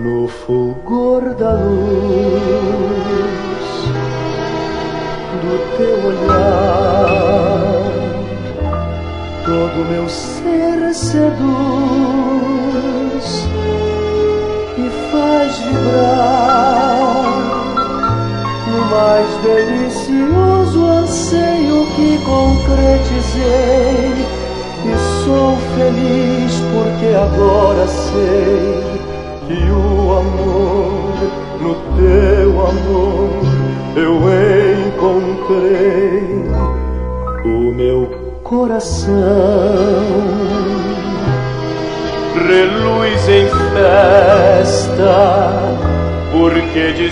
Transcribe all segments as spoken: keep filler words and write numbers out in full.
no fulgor da luz do teu olhar, todo meu ser seduz e faz vibrar no mais delicioso anseio que concretizei. E sou feliz porque agora sei que o amor, no teu amor, eu encontrei o meu coração. Reluz em festa, porque de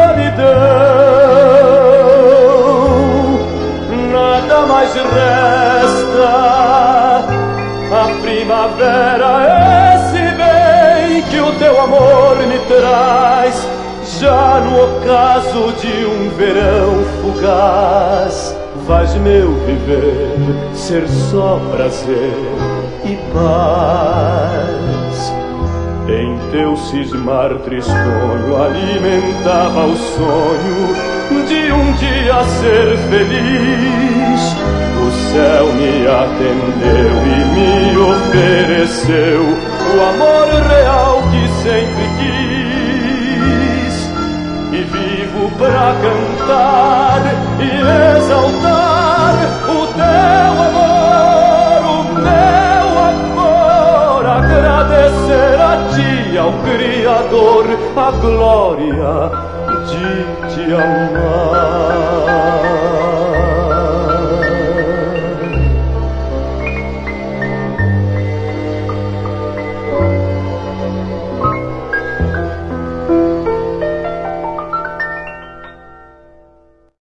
solidão nada mais resta. A primavera, esse bem que o teu amor me traz, já no ocaso de um verão fugaz, faz meu viver ser só prazer e paz. Em teu cismar tristonho alimentava o sonho de um dia ser feliz. O céu me atendeu e me ofereceu o amor real que sempre quis. E vivo pra cantar e exaltar o teu amor, o meu amor. Agradecer a ti, ao Criador, a glória de te amar.